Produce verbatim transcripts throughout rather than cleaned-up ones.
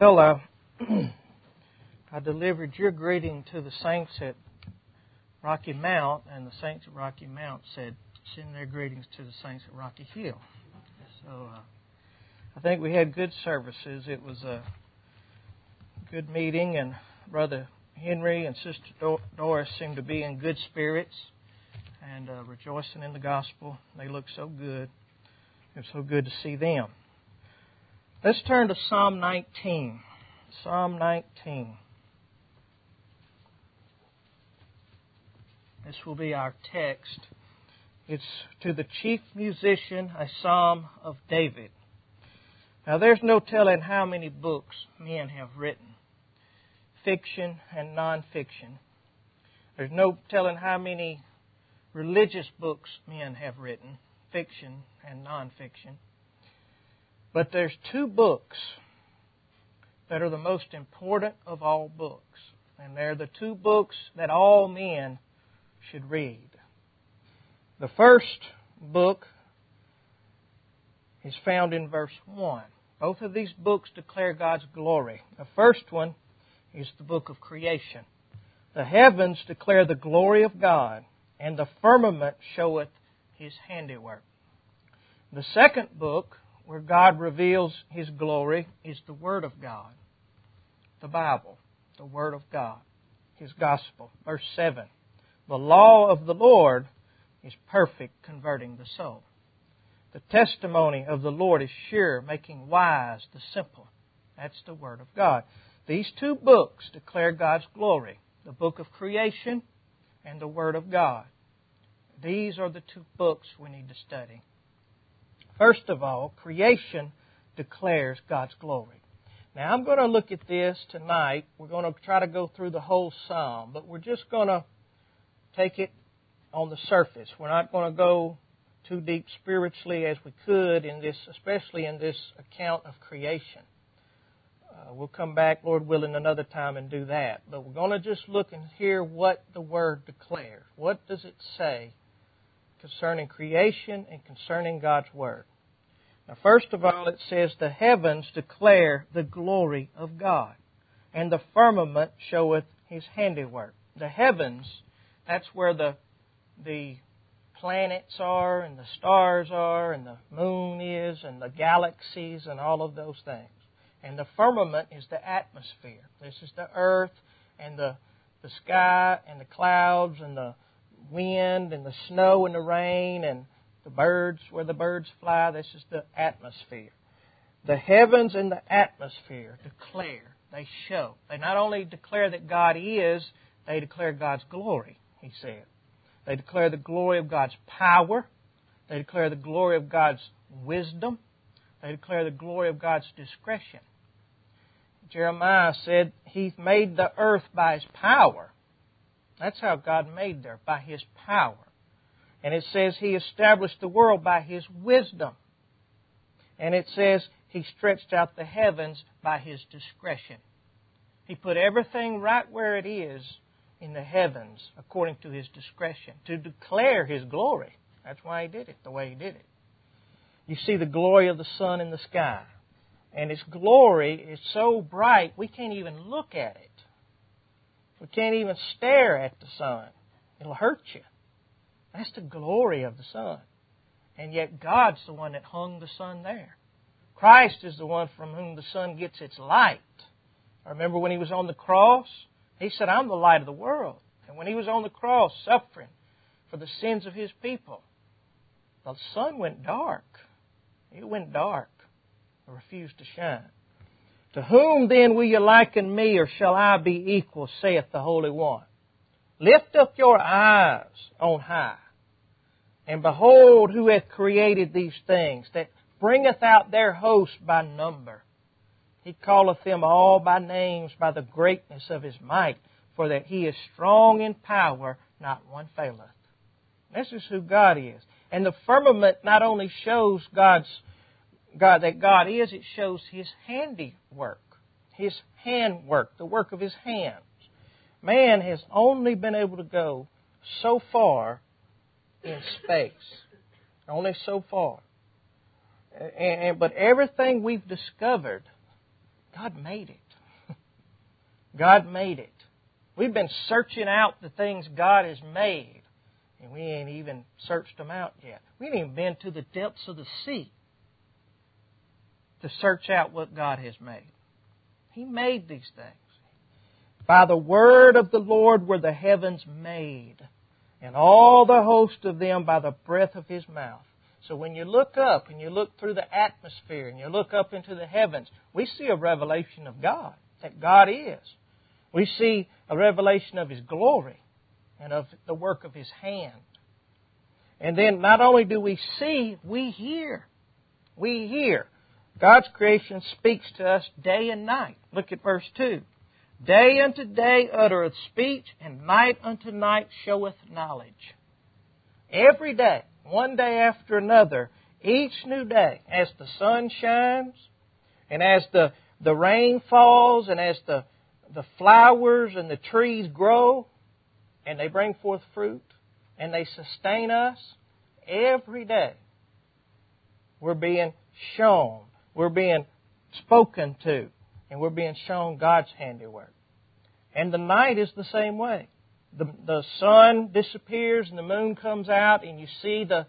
Well, uh, I delivered your greeting to the saints at Rocky Mount, and the saints at Rocky Mount said, send their greetings to the saints at Rocky Hill. So uh, I think we had good services. It was a good meeting, and Brother Henry and Sister Dor- Doris seemed to be in good spirits and uh, rejoicing in the gospel. They looked so good. It was so good to see them. Let's turn to Psalm nineteen. Psalm nineteen. This will be our text. It's to the chief musician, a psalm of David. Now, there's no telling how many books men have written, fiction and non-fiction. There's no telling how many religious books men have written, fiction and non-fiction. But there's two books that are the most important of all books. And they're the two books that all men should read. The first book is found in verse one. Both of these books declare God's glory. The first one is the book of creation. The heavens declare the glory of God, and the firmament showeth His handiwork. The second book, where God reveals His glory, is the Word of God. The Bible, the Word of God, His Gospel. Verse seven, the law of the Lord is perfect, converting the soul. The testimony of the Lord is sure, making wise the simple. That's the Word of God. These two books declare God's glory, the book of creation and the Word of God. These are the two books we need to study. First of all, creation declares God's glory. Now, I'm going to look at this tonight. We're going to try to go through the whole psalm, but we're just going to take it on the surface. We're not going to go too deep spiritually as we could in this, especially in this account of creation. Uh, we'll come back, Lord willing, another time and do that. But we're going to just look and hear what the Word declares. What does it say concerning creation and concerning God's Word? Now, first of all, it says, the heavens declare the glory of God, and the firmament showeth His handiwork. The heavens, that's where the, the planets are, and the stars are, and the moon is, and the galaxies, and all of those things. And the firmament is the atmosphere. This is the earth, and the, the sky, and the clouds, and the wind, and the snow, and the rain, and the birds, where the birds fly. This is the atmosphere. The heavens and the atmosphere declare, they show. They not only declare that God is, they declare God's glory, he said. They declare the glory of God's power. They declare the glory of God's wisdom. They declare the glory of God's discretion. Jeremiah said, He made the earth by His power. That's how God made there, by His power. And it says He established the world by His wisdom. And it says He stretched out the heavens by His discretion. He put everything right where it is in the heavens according to His discretion to declare His glory. That's why He did it the way He did it. You see the glory of the sun in the sky. And its glory is so bright we can't even look at it. We can't even stare at the sun. It'll hurt you. That's the glory of the sun. And yet God's the one that hung the sun there. Christ is the one from whom the sun gets its light. I remember when He was on the cross, He said, I'm the light of the world. And when He was on the cross suffering for the sins of His people, the sun went dark. It went dark. It refused to shine. To whom then will you liken me, or shall I be equal, saith the Holy One? Lift up your eyes on high, and behold who hath created these things, that bringeth out their host by number. He calleth them all by names by the greatness of His might, for that He is strong in power, not one faileth. This is who God is. And the firmament not only shows God's God that God is, it shows His handiwork, His handwork, the work of His hands. Man has only been able to go so far in space. Only so far. And, and, but everything we've discovered God made it. God made it. We've been searching out the things God has made, and we ain't even searched them out yet. We ain't even been to the depths of the sea to search out what God has made. He made these things. By the word of the Lord were the heavens made, and all the host of them by the breath of His mouth. So when you look up and you look through the atmosphere and you look up into the heavens, we see a revelation of God, that God is. We see a revelation of His glory and of the work of His hand. And then not only do we see, we hear. We hear. God's creation speaks to us day and night. Look at verse two. Day unto day uttereth speech, and night unto night showeth knowledge. Every day, one day after another, each new day, as the sun shines, and as the, the rain falls, and as the, the flowers and the trees grow, and they bring forth fruit, and they sustain us, every day we're being shown, we're being spoken to, and we're being shown God's handiwork. And the night is the same way. The, the sun disappears and the moon comes out, and you see the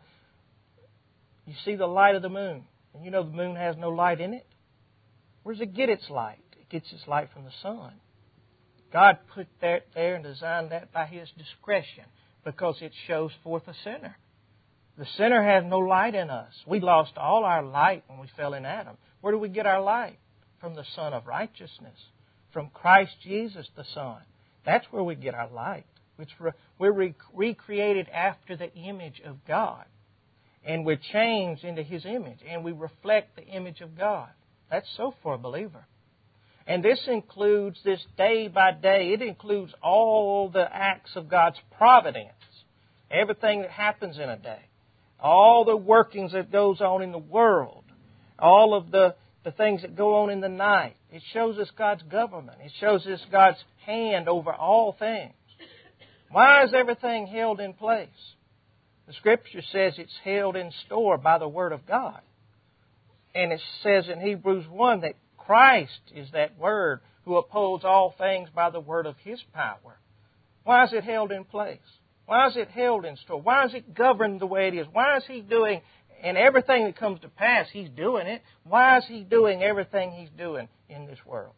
you see the light of the moon. And you know the moon has no light in it. Where does it get its light? It gets its light from the sun. God put that there and designed that by His discretion because it shows forth a sinner. The sinner has no light in us. We lost all our light when we fell in Adam. Where do we get our light? From the Son of Righteousness, from Christ Jesus the Son. That's where we get our light. Which we're recreated after the image of God. And we're changed into His image. And we reflect the image of God. That's so for a believer. And this includes this day by day. It includes all the acts of God's providence. Everything that happens in a day. All the workings that goes on in the world. All of the, the things that go on in the night. It shows us God's government. It shows us God's hand over all things. Why is everything held in place? The Scripture says it's held in store by the Word of God. And it says in Hebrews one that Christ is that Word who upholds all things by the word of His power. Why is it held in place? Why is it held in store? Why is it governed the way it is? Why is He doing, and everything that comes to pass, He's doing it. Why is He doing everything He's doing in this world?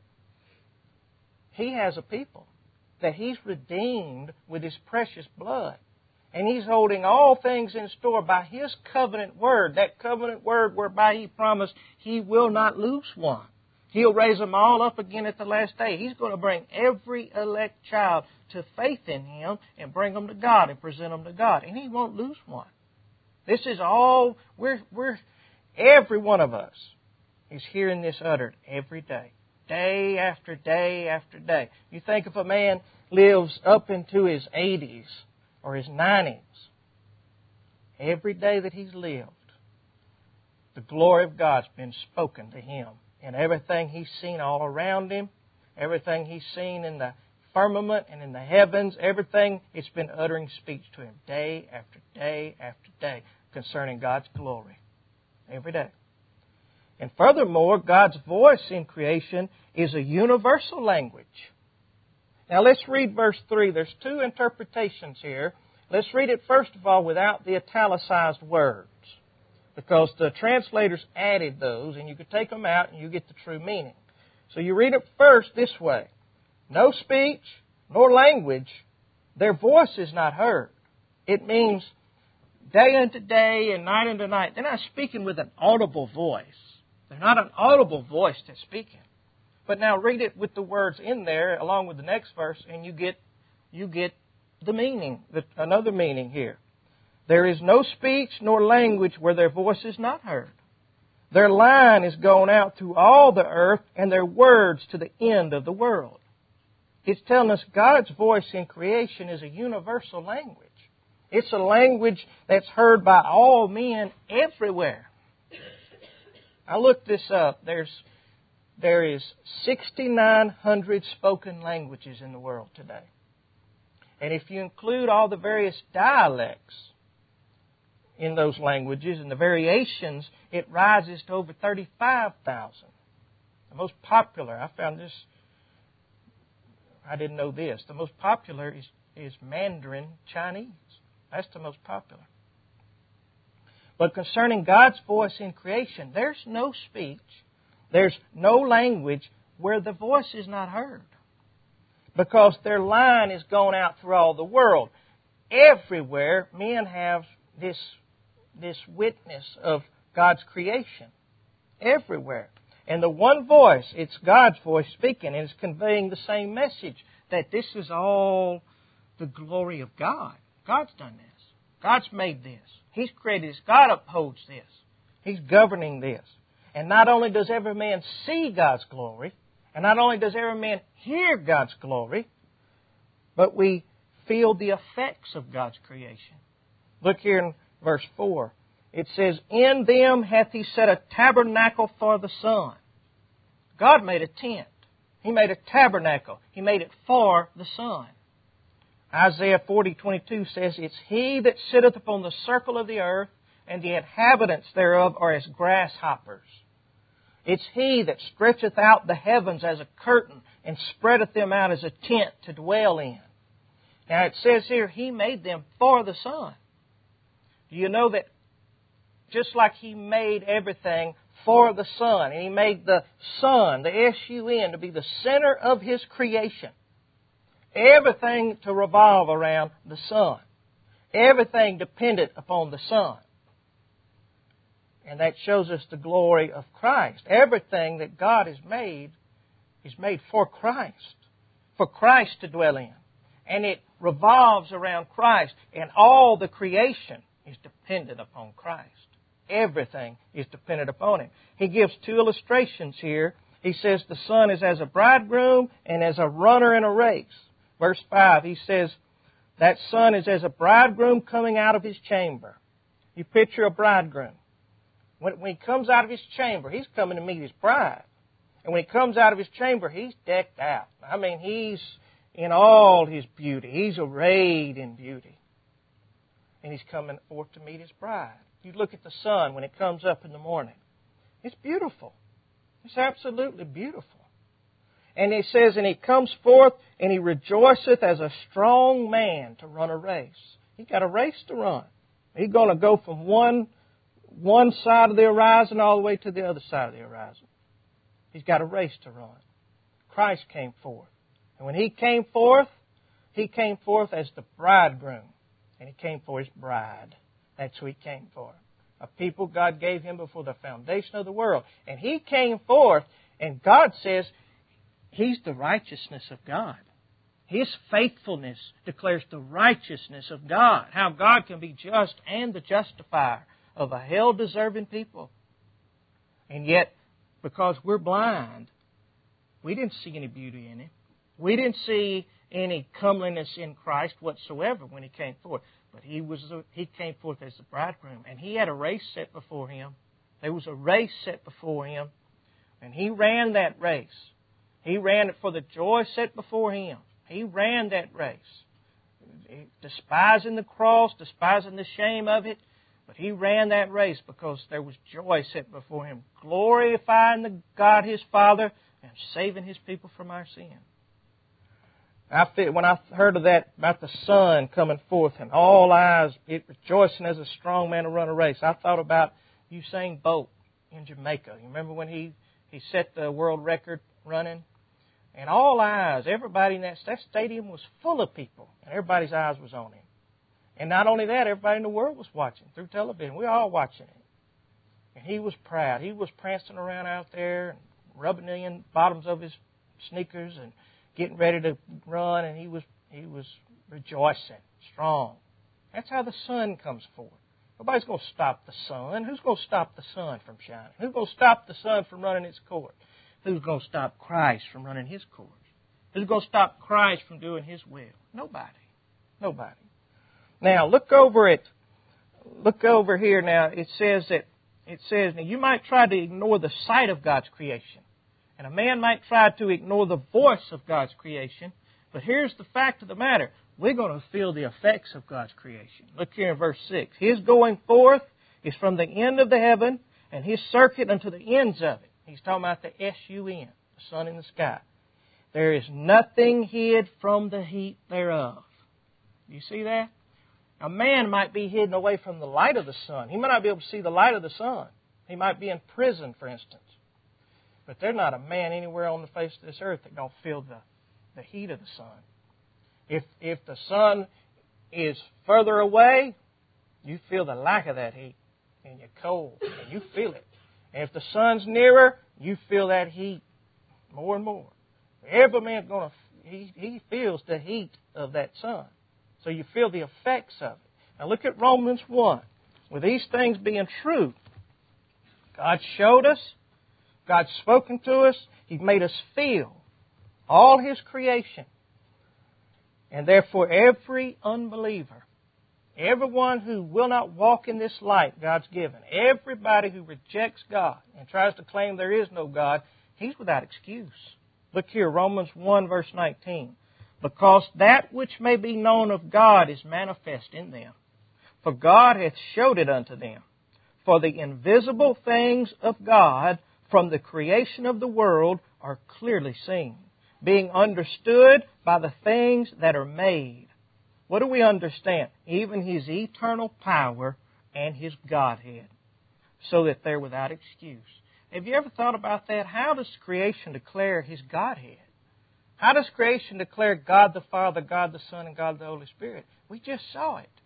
He has a people that He's redeemed with His precious blood. And He's holding all things in store by His covenant word. That covenant word whereby He promised He will not lose one. He'll raise them all up again at the last day. He's going to bring every elect child to faith in Him and bring them to God and present them to God. And He won't lose one. This is all, we're, we're, every one of us is hearing this uttered every day. Day after day after day. You think if a man lives up into his eighties or his nineties, every day that he's lived, the glory of God's been spoken to him. And everything he's seen all around him, everything he's seen in the firmament and in the heavens, everything, it's been uttering speech to him day after day after day concerning God's glory. Every day. And furthermore, God's voice in creation is a universal language. Now let's read verse three. There's two interpretations here. Let's read it first of all without the italicized words, because the translators added those, and you could take them out and you get the true meaning. So you read it first this way. No speech nor language, their voice is not heard. It means day unto day and night unto night. They're not speaking with an audible voice. They're not an audible voice that's speaking. But now read it with the words in there along with the next verse, and you get you get the meaning, the, another meaning here. There is no speech nor language where their voice is not heard. Their line is gone out through all the earth, and their words to the end of the world. It's telling us God's voice in creation is a universal language. It's a language that's heard by all men everywhere. I looked this up. There's there is six thousand nine hundred spoken languages in the world today. And if you include all the various dialects in those languages and the variations, it rises to over thirty-five thousand. The most popular, I found this, I didn't know this, the most popular is, is Mandarin Chinese. That's the most popular. But concerning God's voice in creation, there's no speech, there's no language where the voice is not heard. Because their line is going out through all the world. Everywhere, men have this, this witness of God's creation. Everywhere. And the one voice, it's God's voice speaking, and it's conveying the same message, that this is all the glory of God. God's done this. God's made this. He's created this. God upholds this. He's governing this. And not only does every man see God's glory, and not only does every man hear God's glory, but we feel the effects of God's creation. Look here in verse four. It says, in them hath He set a tabernacle for the sun. God made a tent. He made a tabernacle. He made it for the sun. Isaiah forty twenty-two says, it's He that sitteth upon the circle of the earth, and the inhabitants thereof are as grasshoppers. It's He that stretcheth out the heavens as a curtain, and spreadeth them out as a tent to dwell in. Now it says here, He made them for the sun. Do you know that just like He made everything for the sun, and He made the sun, the S U N, to be the center of His creation. Everything to revolve around the sun. Everything dependent upon the sun. And that shows us the glory of Christ. Everything that God has made is made for Christ. For Christ to dwell in. And it revolves around Christ. And all the creation is dependent upon Christ. Everything is dependent upon Him. He gives two illustrations here. He says the sun is as a bridegroom and as a runner in a race. Verse five, he says, that sun is as a bridegroom coming out of his chamber. You picture a bridegroom. When, when he comes out of his chamber, he's coming to meet his bride. And when he comes out of his chamber, he's decked out. I mean, he's in all his beauty. He's arrayed in beauty. And he's coming forth to meet his bride. You look at the sun when it comes up in the morning. It's beautiful. It's absolutely beautiful. And he says, and he comes forth and he rejoiceth as a strong man to run a race. He's got a race to run. He's going to go from one, one side of the horizon all the way to the other side of the horizon. He's got a race to run. Christ came forth. And when He came forth, He came forth as the bridegroom. And He came for His bride. That's who He came for. A people God gave Him before the foundation of the world. And He came forth, and God says He's the righteousness of God. His faithfulness declares the righteousness of God. How God can be just and the justifier of a hell-deserving people. And yet, because we're blind, we didn't see any beauty in Him. We didn't see any comeliness in Christ whatsoever when He came forth. But He was He came forth as the bridegroom. And He had a race set before Him. There was a race set before Him. And He ran that race. He ran it for the joy set before Him. He ran that race. Despising the cross, despising the shame of it. But He ran that race because there was joy set before Him. Glorifying the God His Father and saving His people from our sin. I feel, when I heard of that, about the sun coming forth and all eyes it rejoicing as a strong man to run a race, I thought about Usain Bolt in Jamaica. You remember when he, he set the world record running? And all eyes, everybody in that, that stadium was full of people. And everybody's eyes was on him. And not only that, everybody in the world was watching through television. We were all watching it. And he was proud. He was prancing around out there and rubbing the bottoms of his sneakers and getting ready to run. And he was he was rejoicing, strong. That's how the sun comes forth. Nobody's going to stop the sun. Who's going to stop the sun from shining? Who's going to stop the sun from running its course? Who's going to stop Christ from running His course? Who's going to stop Christ from doing His will? Nobody. Nobody. Now, look over it. Look over here now. It says that, it says, now you might try to ignore the sight of God's creation. And a man might try to ignore the voice of God's creation. But here's the fact of the matter. We're going to feel the effects of God's creation. Look here in verse six. His going forth is from the end of the heaven, and His circuit unto the ends of it. He's talking about the S U N, the sun in the sky. There is nothing hid from the heat thereof. Do you see that? A man might be hidden away from the light of the sun. He might not be able to see the light of the sun. He might be in prison, for instance. But there's not a man anywhere on the face of this earth that don't feel the, the heat of the sun. If if the sun is further away, you feel the lack of that heat. And you're cold, and you feel it. And if the sun's nearer, you feel that heat more and more. Every man's going to, he, he feels the heat of that sun. So you feel the effects of it. Now look at Romans one. With these things being true, God showed us, God's spoken to us, He's made us feel all His creation. And therefore every unbeliever, everyone who will not walk in this light God's given, everybody who rejects God and tries to claim there is no God, he's without excuse. Look here, Romans one verse nineteen. Because that which may be known of God is manifest in them. For God hath showed it unto them. For the invisible things of God from the creation of the world are clearly seen, being understood by the things that are made. What do we understand? Even His eternal power and His Godhead, so that they're without excuse. Have you ever thought about that? How does creation declare His Godhead? How does creation declare God the Father, God the Son, and God the Holy Spirit? We just saw it.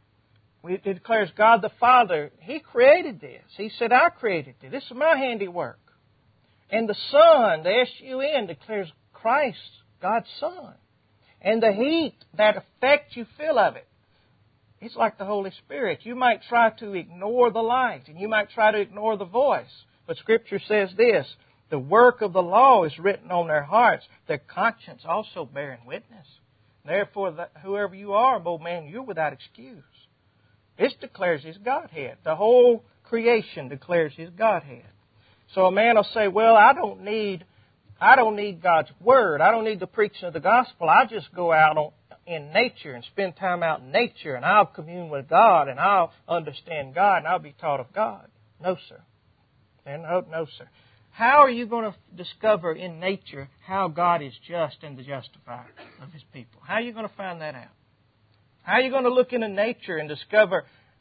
It declares God the Father, He created this. He said, I created it. This is my handiwork. And the Son, the S U N, declares Christ, God's Son. And the heat, that effect you feel of it, it's like the Holy Spirit. You might try to ignore the light, and you might try to ignore the voice. But Scripture says this, the work of the law is written on their hearts, their conscience also bearing witness. Therefore, that whoever you are, old man, you're without excuse. This declares His Godhead. The whole creation declares His Godhead. So a man will say, well, I don't need I don't need God's Word. I don't need the preaching of the gospel. I just go out on, in nature and spend time out in nature, and I'll commune with God, and I'll understand God, and I'll be taught of God. No, sir. And no, no, sir. How are you going to discover in nature how God is just and the justifier of His people? How are you going to find that out? How are you going to look into nature and discover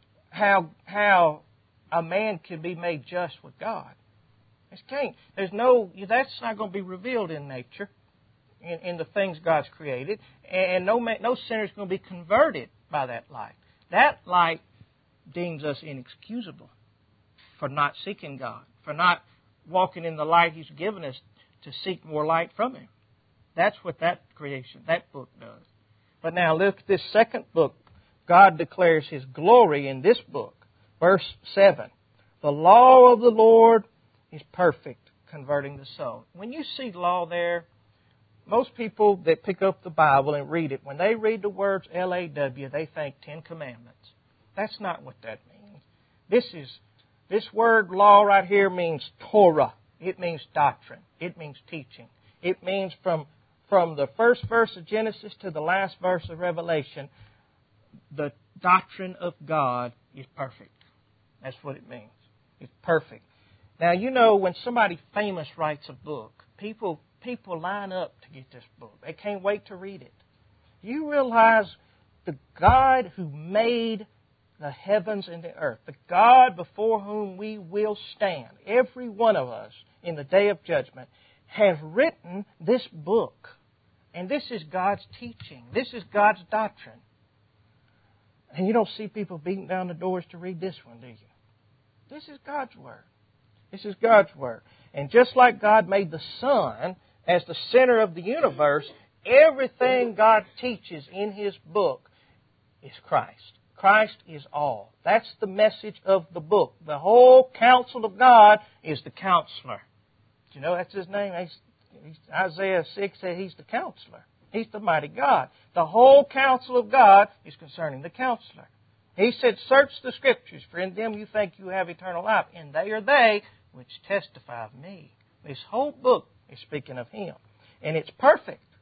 how how a man can be made just with God? It can't. There's no. That's not going to be revealed in nature, in, in the things God's created, and no man, no sinner is going to be converted by that light. That light deems us inexcusable for not seeking God, for not walking in the light He's given us to seek more light from Him. That's what that creation, that book does. But now look at this second book. God declares His glory in this book. Verse seven. The law of the Lord is perfect, converting the soul. When you see law there, most people that pick up the Bible and read it, when they read the words L A W, they think Ten Commandments. That's not what that means. This is This word law right here means Torah. It means doctrine. It means teaching. It means from, from the first verse of Genesis to the last verse of Revelation, the doctrine of God is perfect. That's what it means. It's perfect. Now, you know, when somebody famous writes a book, people, people line up to get this book. They can't wait to read it. You realize the God who made the heavens and the earth, the God before whom we will stand, every one of us in the day of judgment, has written this book. And this is God's teaching. This is God's doctrine. And you don't see people beating down the doors to read this one, do you? This is God's Word. This is God's Word. And just like God made the sun as the center of the universe, everything God teaches in His book is Christ. Christ is all. That's the message of the book. The whole counsel of God is the counselor. Do you know that's His name? He's, he's, Isaiah six says He's the counselor. He's the mighty God. The whole counsel of God is concerning the counselor. He said, search the Scriptures, for in them you think you have eternal life, and they are they which testify of me. This whole book is speaking of Him. And it's perfect.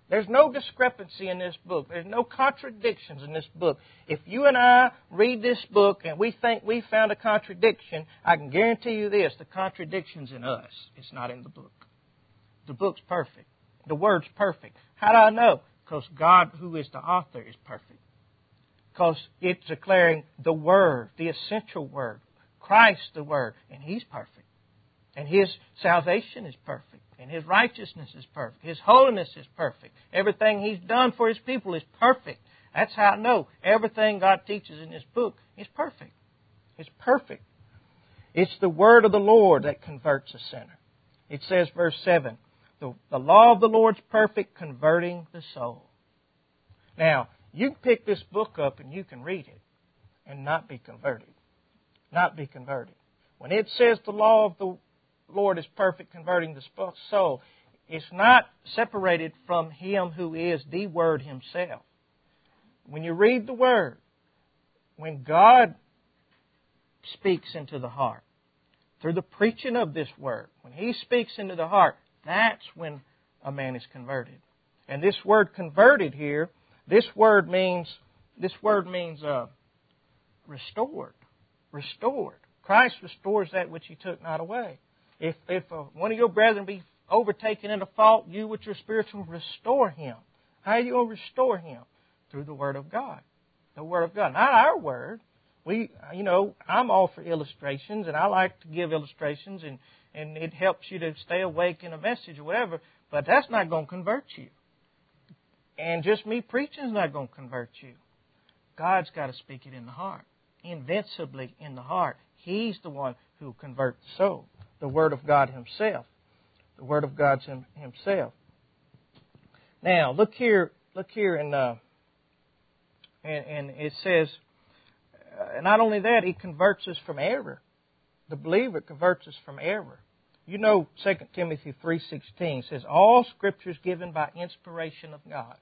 There's no discrepancy in this book. There's no contradictions in this book. If you and I read this book and we think we found a contradiction, I can guarantee you this, the contradiction's in us. It's not in the book. The book's perfect. The Word's perfect. How do I know? Because God, who is the author, is perfect. Because it's declaring the Word, the essential Word. Christ, the Word, and He's perfect. And His salvation is perfect. And His righteousness is perfect. His holiness is perfect. Everything He's done for His people is perfect. That's how I know everything God teaches in this book is perfect. It's perfect. It's the word of the Lord that converts a sinner. It says, verse seven, the, the law of the Lord's perfect, converting the soul. Now, you can pick this book up and you can read it and not be converted. Not be converted. When it says the law of the Lord is perfect, converting the soul, it's not separated from Him who is the Word Himself. When you read the Word, when God speaks into the heart, through the preaching of this Word, when He speaks into the heart, that's when a man is converted. And this word converted here, this word means, this word means uh, restored. Restored. Christ restores that which He took not away. If if uh, one of your brethren be overtaken in a fault, you with your spiritual restore him. How are you going to restore him? Through the Word of God. The Word of God. Not our Word. We, you know, I'm all for illustrations, and I like to give illustrations, and, and it helps you to stay awake in a message or whatever, but that's not going to convert you. And just me preaching is not going to convert you. God's got to speak it in the heart. Invincibly in the heart. He's the one who will convert the soul. The Word of God Himself. The Word of God Himself. Now, look here, look here, in, uh, and, and it says, uh, not only that, He converts us from error. The believer converts us from error. You know, Second Timothy three sixteen says, all Scripture is given by inspiration of God,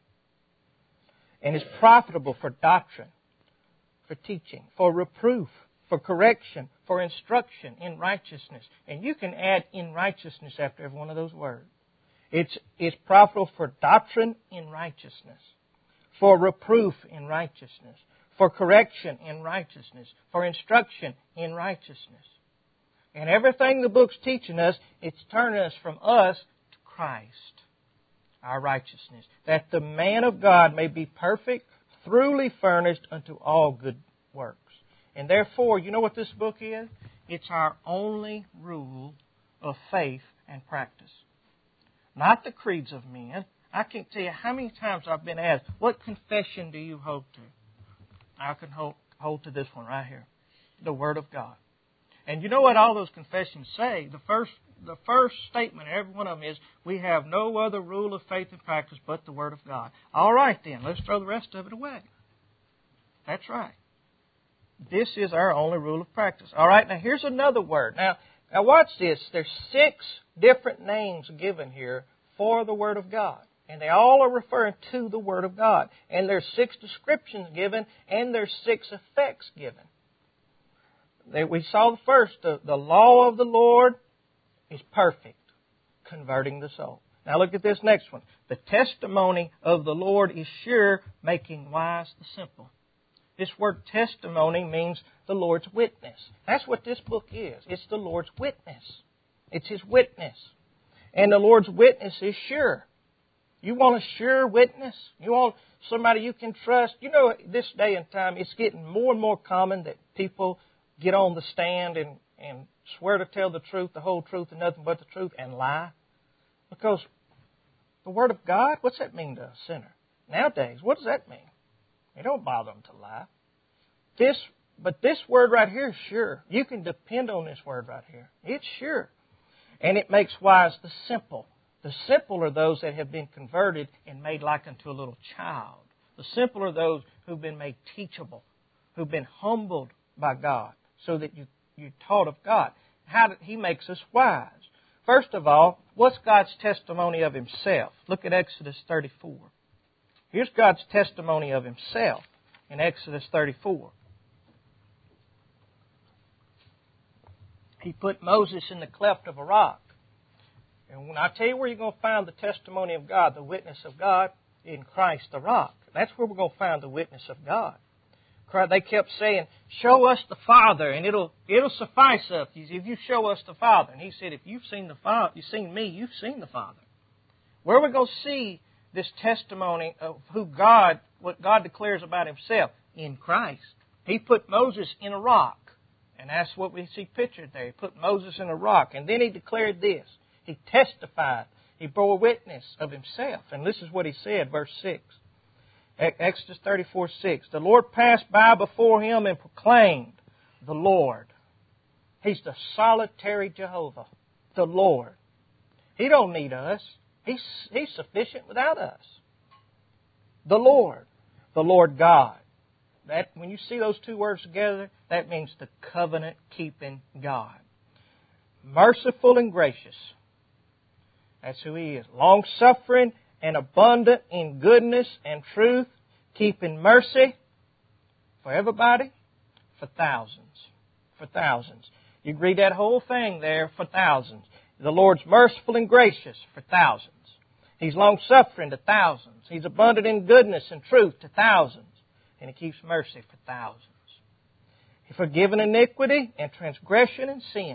and is profitable for doctrine, for teaching, for reproof, for correction, for instruction in righteousness. And you can add in righteousness after every one of those words. It's, it's profitable for doctrine in righteousness, for reproof in righteousness, for correction in righteousness, for instruction in righteousness. And everything the book's teaching us, it's turning us from us to Christ, our righteousness, that the man of God may be perfect, thoroughly furnished unto all good works. And therefore, you know what this book is? It's our only rule of faith and practice. Not the creeds of men. I can't tell you how many times I've been asked, what confession do you hold to? I can hold, hold to this one right here. The Word of God. And you know what all those confessions say? The first, the first statement in every one of them is, we have no other rule of faith and practice but the Word of God. All right then, let's throw the rest of it away. That's right. This is our only rule of practice. All right, now here's another word. Now, now watch this. There's six different names given here for the Word of God. And they all are referring to the Word of God. And there's six descriptions given, and there's six effects given. We saw the first, the, the law of the Lord is perfect, converting the soul. Now look at this next one. The testimony of the Lord is sure, making wise the simple. This word testimony means the Lord's witness. That's what this book is. It's the Lord's witness. It's His witness. And the Lord's witness is sure. You want a sure witness? You want somebody you can trust? You know, this day and time, it's getting more and more common that people get on the stand and, and swear to tell the truth, the whole truth, and nothing but the truth, and lie. Because the Word of God, what's that mean to a sinner? Nowadays, what does that mean? It don't bother them to lie. This, but this word right here is sure. You can depend on this word right here. It's sure. And it makes wise the simple. The simple are those that have been converted and made like unto a little child. The simple are those who've been made teachable, who've been humbled by God, so that you, you're taught of God. How did He makes us wise? First of all, what's God's testimony of Himself? Look at Exodus thirty-four. Here's God's testimony of Himself in Exodus thirty-four. He put Moses in the cleft of a rock. And when I tell you where you're going to find the testimony of God, the witness of God, in Christ the rock. That's where we're going to find the witness of God. They kept saying, show us the Father, and it'll it'll suffice us if you show us the Father. And he said, if you've seen the Father, you've seen me, you've seen the Father. Where are we going to see this testimony of who God, what God declares about Himself? In Christ. He put Moses in a rock. And that's what we see pictured there. He put Moses in a rock. And then He declared this. He testified. He bore witness of Himself. And this is what He said, verse six. Exodus thirty-four six. The Lord passed by before Him and proclaimed, the Lord. He's the solitary Jehovah, the Lord. He don't need us. He's, he's sufficient without us. The Lord, the Lord God. That, when you see those two words together, that means the covenant-keeping God. Merciful and gracious. That's who He is. Long-suffering and abundant in goodness and truth, keeping mercy for everybody, for thousands. For thousands. You read that whole thing there, for thousands. The Lord's merciful and gracious for thousands. He's long-suffering to thousands. He's abundant in goodness and truth to thousands. And He keeps mercy for thousands. He forgiven iniquity and transgression and sin.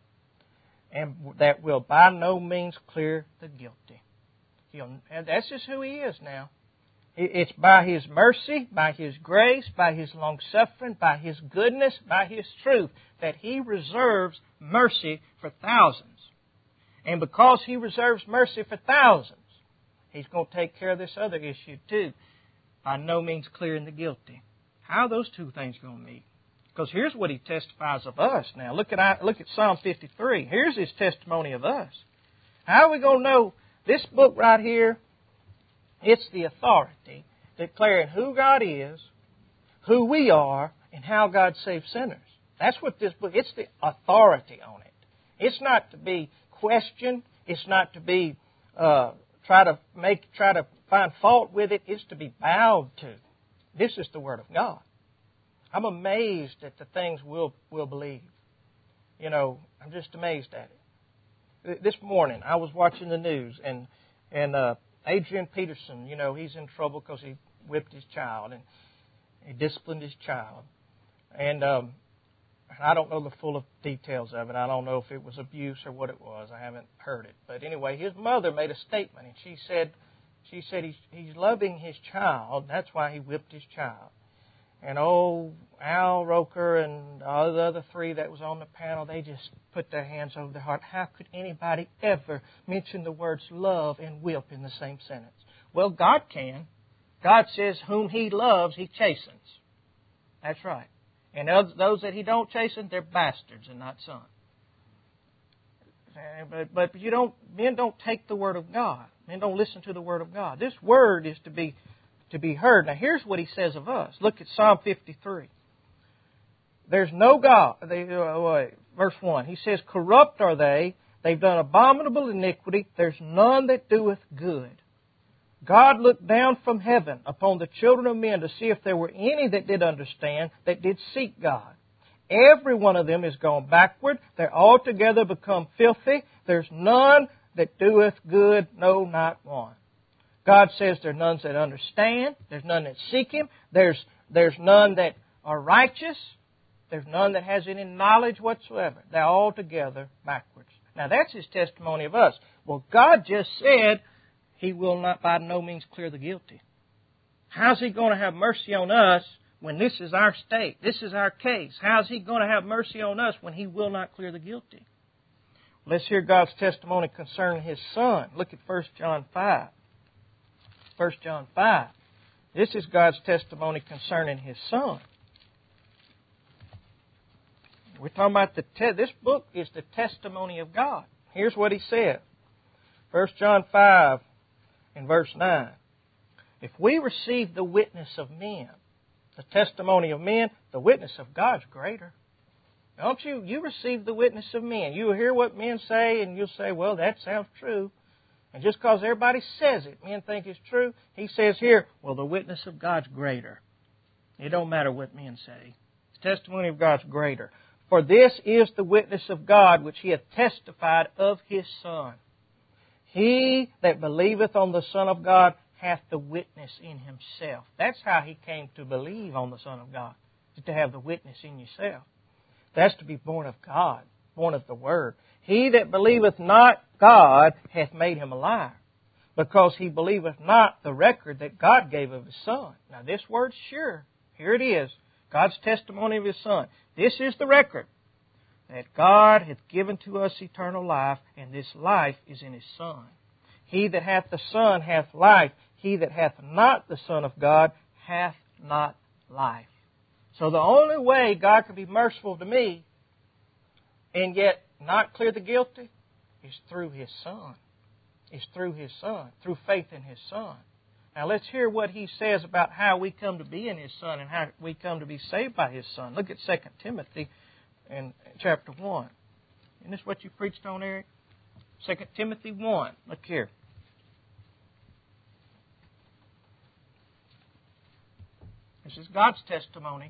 And that will by no means clear the guilty. He'll, and that's just who He is now. It's by His mercy, by His grace, by His long-suffering, by His goodness, by His truth, that He reserves mercy for thousands. And because He reserves mercy for thousands, He's going to take care of this other issue too, by no means clearing the guilty. How are those two things going to meet? Because here's what He testifies of us now. Look at, look at Psalm fifty-three. Here's His testimony of us. How are we going to know? This book right here, it's the authority declaring who God is, who we are, and how God saves sinners. That's what this book, it's the authority on it. It's not to be questioned. It's not to be, uh, try to make, try to find fault with it. It's to be bowed to. This is the Word of God. I'm amazed at the things we'll, we'll believe. You know, I'm just amazed at it. This morning, I was watching the news, and and uh, Adrian Peterson, you know, he's in trouble because he whipped his child, and he disciplined his child. And um, I don't know the full details of it. I don't know if it was abuse or what it was. I haven't heard it. But anyway, his mother made a statement, and she said, she said he's, he's loving his child. That's why he whipped his child. And oh, Al Roker and all the other three that was on the panel, they just put their hands over their heart. How could anybody ever mention the words love and whip in the same sentence? Well, God can. God says whom He loves, He chastens. That's right. And those that He don't chasten, they're bastards and not sons. But, but you don't, men don't take the Word of God. Men don't listen to the Word of God. This Word is to be to be heard. Now, here's what He says of us. Look at Psalm fifty-three. There's no God. They, uh, wait, verse one. He says, corrupt are they. They've done abominable iniquity. There's none that doeth good. God looked down from heaven upon the children of men to see if there were any that did understand, that did seek God. Every one of them is gone backward. They're altogether become filthy. There's none that doeth good, no, not one. God says there are none that understand. There's none that seek Him. There's, there's none that are righteous. There's none that has any knowledge whatsoever. They're altogether backwards. Now that's His testimony of us. Well, God just said He will not by no means clear the guilty. How's He going to have mercy on us when this is our state? This is our case. How's He going to have mercy on us when He will not clear the guilty? Let's hear God's testimony concerning His Son. Look at First John five. First John five. This is God's testimony concerning His Son. We're talking about the te- this book is the testimony of God. Here's what He said. First John five and verse nine. If we receive the witness of men, the testimony of men, the witness of God's greater. Don't you? You receive the witness of men. You hear what men say and you'll say, well, that sounds true. And just because everybody says it, men think it's true. He says here, well, the witness of God's greater. It don't matter what men say. The testimony of God's greater. For this is the witness of God which He hath testified of His Son. He that believeth on the Son of God hath the witness in himself. That's how he came to believe on the Son of God, to have the witness in yourself. That's to be born of God, born of the Word. He that believeth not God hath made him a liar, because he believeth not the record that God gave of His Son. Now this word's sure. Here it is, God's testimony of His Son. This is the record, that God hath given to us eternal life, and this life is in His Son. He that hath the Son hath life. He that hath not the Son of God hath not life. So the only way God can be merciful to me and yet not clear the guilty is through His Son. Is through His Son, through faith in His Son. Now let's hear what he says about how we come to be in His Son and how we come to be saved by His Son. Look at Second Timothy in chapter one. Isn't this what you preached on, Eric? Second Timothy one. Look here. This is God's testimony.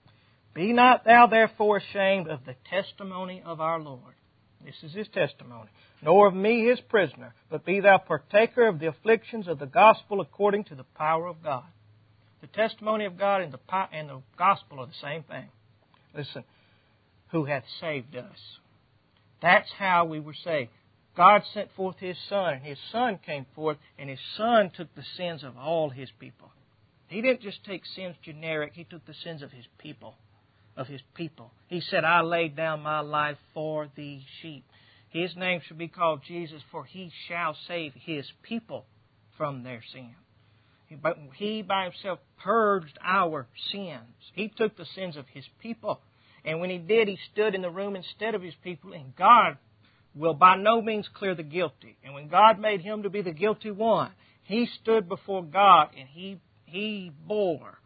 Be not thou therefore ashamed of the testimony of our Lord. This is His testimony. Nor of me His prisoner, but be thou partaker of the afflictions of the gospel according to the power of God. The testimony of God and the, and the gospel are the same thing. Listen, who hath saved us. That's how we were saved. God sent forth His Son, and His Son came forth, and His Son took the sins of all His people. He didn't just take sins generic, He took the sins of His people. Of His people. He said, I laid down my life for the sheep. His name shall be called Jesus, for He shall save His people from their sins. But He by Himself purged our sins. He took the sins of His people. And when He did, He stood in the room instead of His people. And God will by no means clear the guilty. And when God made Him to be the guilty one, He stood before God and He, he bore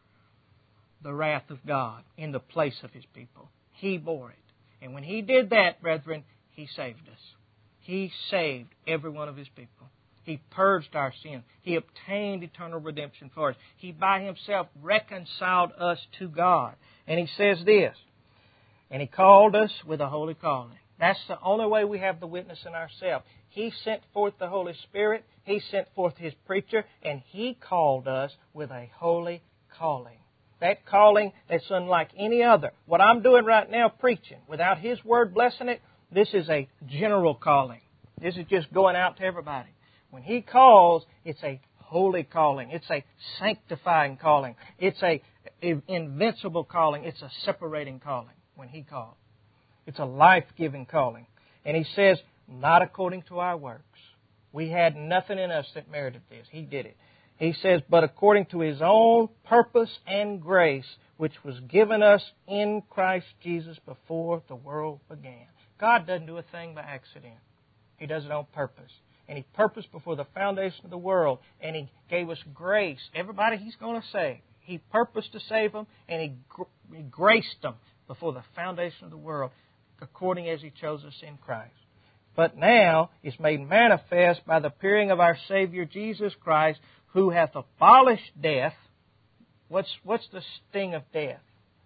the wrath of God in the place of His people. He bore it. And when He did that, brethren, He saved us. He saved every one of His people. He purged our sin. He obtained eternal redemption for us. He by Himself reconciled us to God. And He says this, and He called us with a holy calling. That's the only way we have the witness in ourselves. He sent forth the Holy Spirit. He sent forth His preacher. And He called us with a holy calling. That calling that's unlike any other. What I'm doing right now, preaching, without His Word blessing it, this is a general calling. This is just going out to everybody. When He calls, it's a holy calling. It's a sanctifying calling. It's a invincible calling. It's a separating calling when He calls. It's a life-giving calling. And He says, not according to our works. We had nothing in us that merited this. He did it. He says, but according to His own purpose and grace, which was given us in Christ Jesus before the world began. God doesn't do a thing by accident. He does it on purpose. And He purposed before the foundation of the world, and He gave us grace. Everybody He's going to save, He purposed to save them, and He, gr- he graced them before the foundation of the world, according as He chose us in Christ. But now it's made manifest by the appearing of our Savior Jesus Christ, who hath abolished death. What's, what's the sting of death?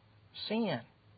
Sin.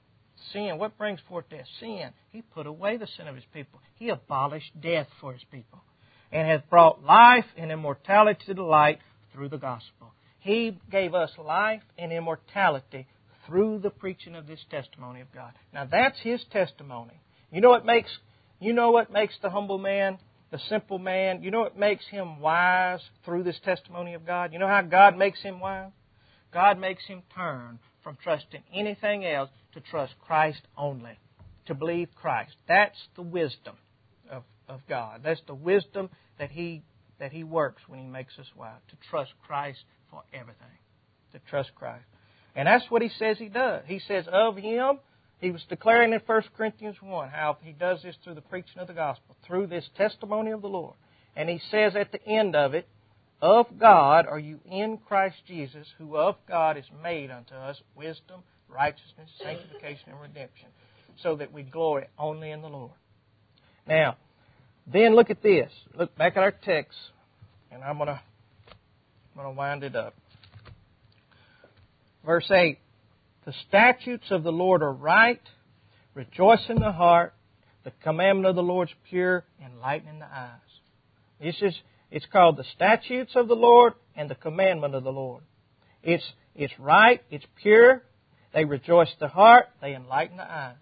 Sin. What brings forth death? Sin. He put away the sin of His people. He abolished death for His people. And hath brought life and immortality to the light through the gospel. He gave us life and immortality through the preaching of this testimony of God. Now that's His testimony. You know what makes, you know what makes the humble man, the simple man, you know what makes him wise through this testimony of God? You know how God makes him wise? God makes him turn from trusting anything else to trust Christ only, to believe Christ. That's the wisdom of, of God. That's the wisdom that He that He works when He makes us wise, to trust Christ for everything, to trust Christ. And that's what He says He does. He says of Him, He was declaring in First Corinthians one how He does this through the preaching of the gospel, through this testimony of the Lord. And He says at the end of it, of God are you in Christ Jesus, who of God is made unto us wisdom, righteousness, sanctification, and redemption, so that we glory only in the Lord. Now, then look at this. Look back at our text, and I'm going to I'm going to wind it up. Verse eight, the statutes of the Lord are right, rejoice in the heart, the commandment of the Lord is pure, enlightening the eyes. This is, it's called the statutes of the Lord and the commandment of the Lord. It's, it's right, it's pure, they rejoice the heart, they enlighten the eyes.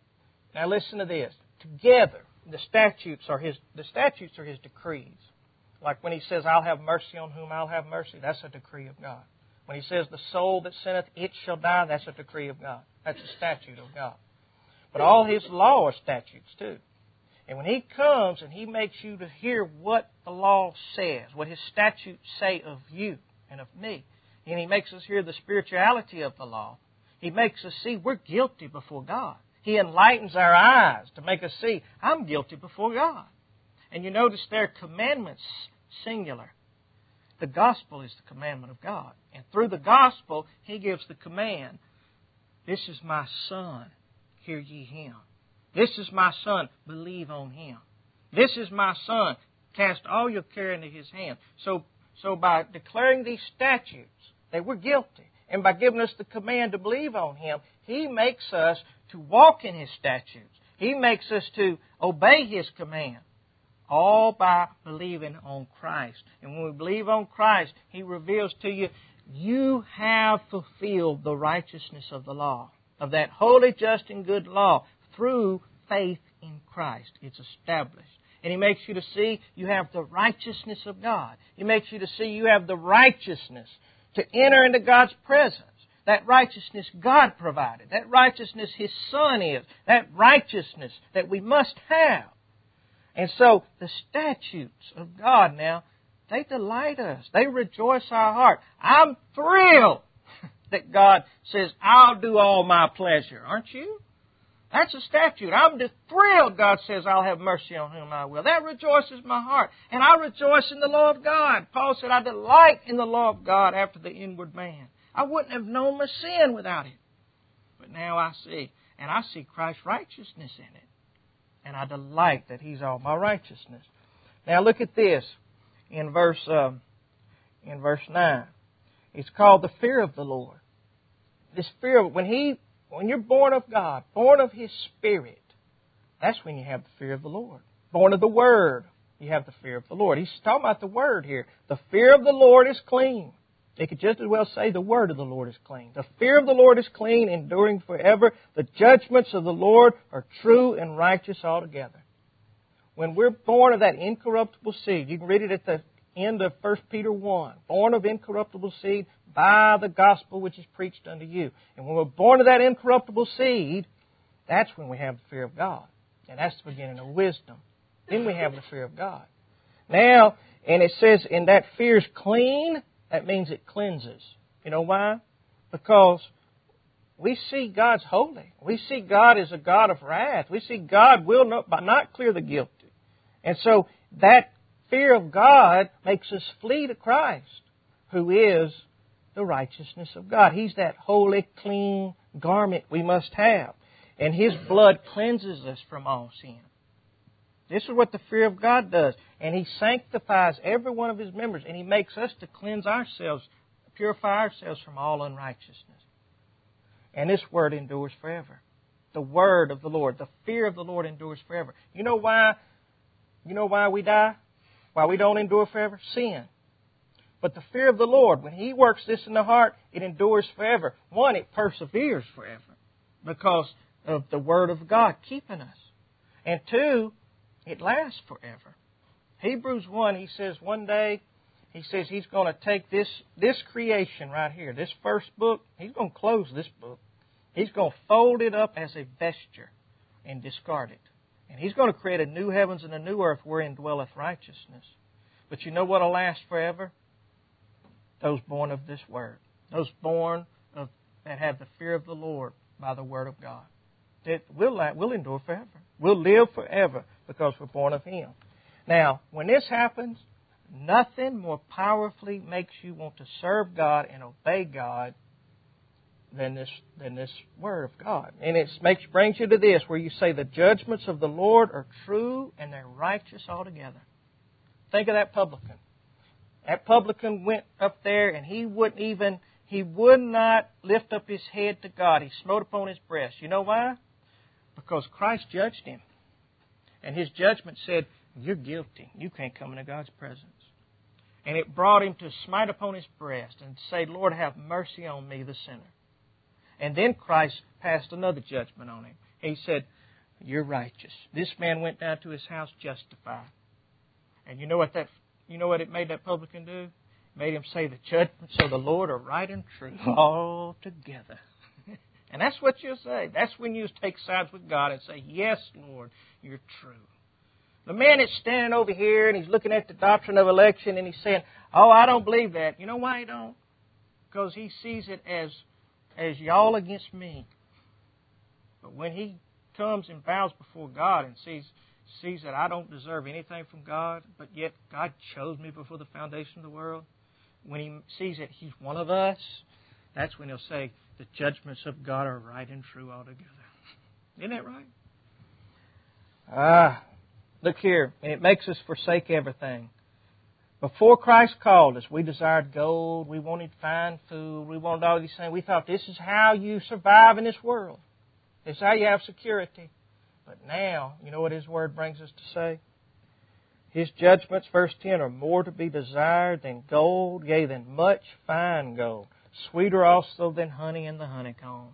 Now listen to this. Together, the statutes are His, the statutes are His decrees. Like when He says, I'll have mercy on whom I'll have mercy, that's a decree of God. When He says, the soul that sinneth, it shall die, that's a decree of God. That's a statute of God. But all His law are statutes too. And when He comes and He makes you to hear what the law says, what His statutes say of you and of me, and He makes us hear the spirituality of the law, He makes us see we're guilty before God. He enlightens our eyes to make us see, I'm guilty before God. And you notice there, commandments, singular. The gospel is the commandment of God. And through the gospel, He gives the command, this is my Son, hear ye Him. This is my Son, believe on Him. This is my Son, cast all your care into His hand. So, so by declaring these statutes, that we're guilty, and by giving us the command to believe on Him, He makes us to walk in His statutes. He makes us to obey His command, all by believing on Christ. And when we believe on Christ, He reveals to you, you have fulfilled the righteousness of the law, of that holy, just, and good law, through faith in Christ. It's established. And He makes you to see you have the righteousness of God. He makes you to see you have the righteousness to enter into God's presence. That righteousness God provided. That righteousness His Son is. That righteousness that we must have. And so the statutes of God now, they delight us. They rejoice our heart. I'm thrilled that God says, I'll do all my pleasure. Aren't you? That's a statute. I'm just thrilled God says, I'll have mercy on whom I will. That rejoices my heart. And I rejoice in the law of God. Paul said, I delight in the law of God after the inward man. I wouldn't have known my sin without it. But now I see. And I see Christ's righteousness in it. And I delight that He's all my righteousness. Now look at this in verse um, in verse nine. It's called the fear of the Lord. This fear of, when He when you're born of God, born of His Spirit, that's when you have the fear of the Lord. Born of the Word, you have the fear of the Lord. He's talking about the Word here. The fear of the Lord is clean. They could just as well say the word of the Lord is clean. The fear of the Lord is clean, enduring forever. The judgments of the Lord are true and righteous altogether. When we're born of that incorruptible seed, you can read it at the end of First Peter one. Born of incorruptible seed by the gospel which is preached unto you. And when we're born of that incorruptible seed, that's when we have the fear of God. And that's the beginning of wisdom. Then we have the fear of God. Now, and it says, and that fear is clean. That means it cleanses. You know why? Because we see God's holy. We see God as a God of wrath. We see God will not, not clear the guilty. And so that fear of God makes us flee to Christ, who is the righteousness of God. He's that holy, clean garment we must have. And His blood cleanses us from all sin. This is what the fear of God does. And He sanctifies every one of His members. And He makes us to cleanse ourselves, purify ourselves from all unrighteousness. And this word endures forever. The word of the Lord, the fear of the Lord endures forever. You know why? You know why we die? Why we don't endure forever? Sin. But the fear of the Lord, when He works this in the heart, it endures forever. One, it perseveres forever because of the word of God keeping us. And two, it lasts forever. Hebrews one, he says one day, he says He's going to take this, this creation right here, this first book, He's going to close this book. He's going to fold it up as a vesture and discard it. And He's going to create a new heavens and a new earth wherein dwelleth righteousness. But you know what will last forever? Those born of this Word. Those born of that have the fear of the Lord by the Word of God. That will will endure forever. We'll live forever because we're born of Him. Now, when this happens, nothing more powerfully makes you want to serve God and obey God than this than this Word of God. And it makes brings you to this, where you say the judgments of the Lord are true and they're righteous altogether. Think of that publican. That publican went up there and he wouldn't even he would not lift up his head to God. He smote upon his breast. You know why? Because Christ judged him. And His judgment said, You're guilty. You can't come into God's presence. And it brought him to smite upon his breast and say, Lord, have mercy on me, the sinner. And then Christ passed another judgment on him. He said, you're righteous. This man went down to his house justified. And you know what that you know what it made that publican do? It made him say the judgments of the Lord are right and true altogether. And that's what you'll say. That's when you take sides with God and say, yes, Lord, you're true. The man is standing over here and he's looking at the doctrine of election and he's saying, oh, I don't believe that. You know why he don't? Because he sees it as, as y'all against me. But when he comes and bows before God and sees sees that I don't deserve anything from God, but yet God chose me before the foundation of the world, when he sees that he's one of us, that's when he'll say, the judgments of God are right and true altogether. Isn't that right? Ah, look here. And it makes us forsake everything. Before Christ called us, we desired gold, we wanted fine food, we wanted all these things. We thought this is how you survive in this world. This is how you have security. But now, you know what His Word brings us to say? His judgments, verse ten, are more to be desired than gold, yea, than much fine gold, sweeter also than honey in the honeycomb.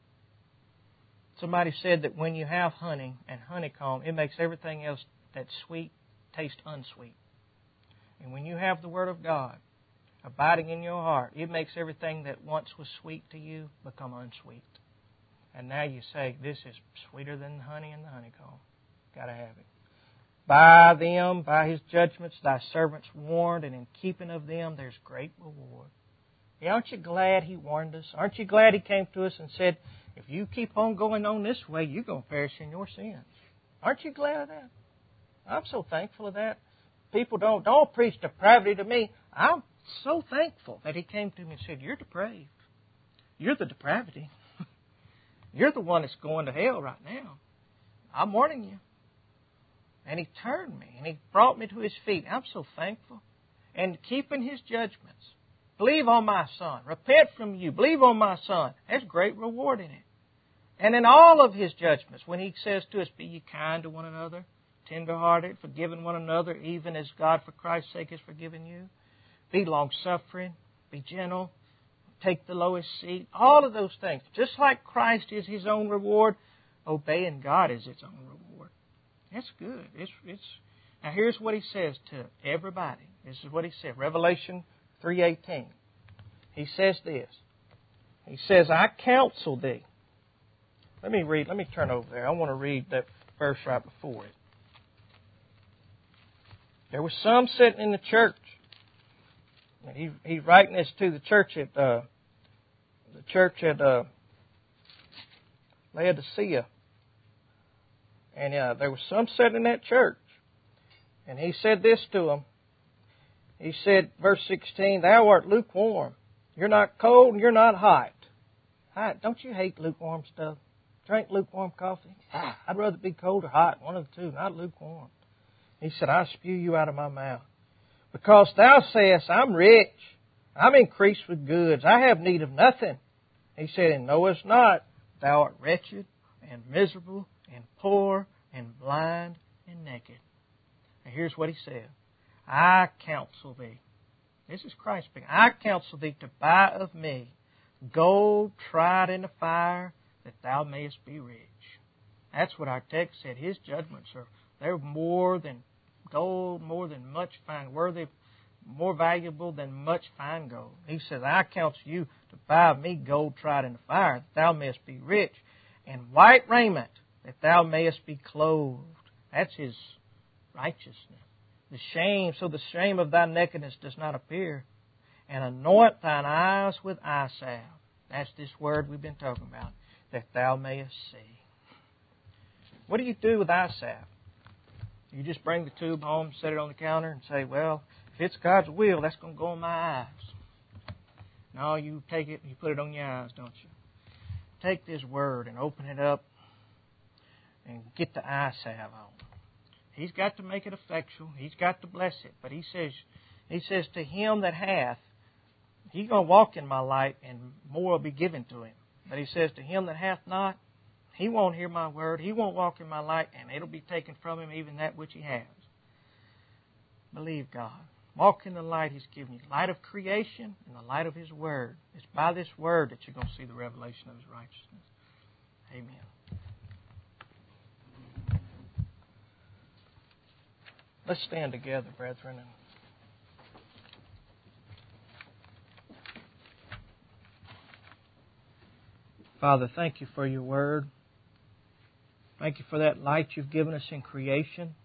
Somebody said that when you have honey and honeycomb, it makes everything else that's sweet taste unsweet. And when you have the Word of God abiding in your heart, it makes everything that once was sweet to you become unsweet. And now you say, this is sweeter than the honey and the honeycomb. Got to have it. By them, by His judgments, thy servants warned, and in keeping of them there's great reward. Yeah, aren't you glad He warned us? Aren't you glad He came to us and said, if you keep on going on this way, you're going to perish in your sins? Aren't you glad of that? I'm so thankful of that. People don't, don't preach depravity to me. I'm so thankful that He came to me and said, you're depraved. You're the depravity. You're the one that's going to hell right now. I'm warning you. And He turned me, and He brought me to His feet. I'm so thankful. And keeping His judgments. Believe on my Son. Repent from you. Believe on my Son. There's great reward in it. And in all of His judgments, when He says to us, be ye kind to one another, tender-hearted, forgiving one another, even as God for Christ's sake has forgiven you. Be long-suffering. Be gentle. Take the lowest seat. All of those things. Just like Christ is His own reward, obeying God is its own reward. That's good. It's, it's, now here's what He says to everybody. This is what He said. Revelation three eighteen. He says this. He says, I counsel thee. Let me read. Let me turn over there. I want to read that verse right before it. There was some sitting in the church. And he, he's writing this to the church at uh, the church at uh, Laodicea. And uh, there was some sitting in that church. And he said this to them. He said, verse sixteen, thou art lukewarm. You're not cold and you're not hot. Hot. Don't you hate lukewarm stuff? Drink lukewarm coffee? I'd rather be cold or hot. One of the two, not lukewarm. He said, I spew you out of my mouth. Because thou sayest, I'm rich. I'm increased with goods. I have need of nothing. He said, and knowest not, thou art wretched and miserable and poor and blind and naked. Now here's what he said. I counsel thee. This is Christ speaking. I counsel thee to buy of me gold tried in the fire, that thou mayest be rich. That's what our text said. His judgments are, they're more than gold, more than much fine, worthy, more valuable than much fine gold. He says, I counsel you to buy of me gold tried in the fire, that thou mayest be rich, and white raiment, that thou mayest be clothed. That's His righteousness. The shame, so the shame of thy nakedness does not appear. And anoint thine eyes with eye salve. That's this word we've been talking about, that thou mayest see. What do you do with eye salve? You just bring the tube home, set it on the counter, and say, well, if it's God's will, that's going to go on my eyes. No, you take it and you put it on your eyes, don't you? Take this word and open it up and get the eye salve on. He's got to make it effectual. He's got to bless it. But He says, He says, to him that hath, he's going to walk in my light and more will be given to him. But He says, to him that hath not, he won't hear my word. He won't walk in my light, and it'll be taken from him even that which he has. Believe God. Walk in the light He's given you. Light of creation and the light of His Word. It's by this Word that you're going to see the revelation of His righteousness. Amen. Let's stand together, brethren. And Father, thank You for Your Word. Thank You for that light You've given us in creation.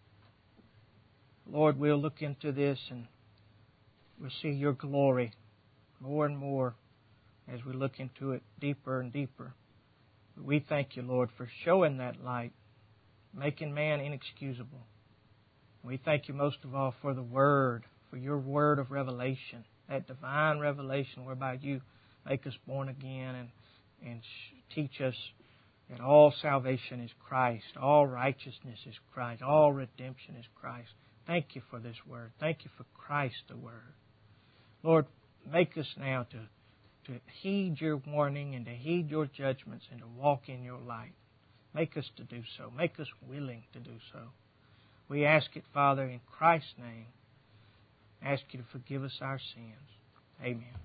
Lord, we'll look into this and we'll see Your glory more and more as we look into it deeper and deeper. We thank You, Lord, for showing that light, making man inexcusable. We thank You most of all for the Word, for Your Word of revelation, that divine revelation whereby You make us born again and, and teach us that all salvation is Christ, all righteousness is Christ, all redemption is Christ. Thank You for this Word. Thank You for Christ the Word. Lord, make us now to, to heed Your warning and to heed Your judgments and to walk in Your light. Make us to do so. Make us willing to do so. We ask it, Father, in Christ's name. Ask You to forgive us our sins. Amen.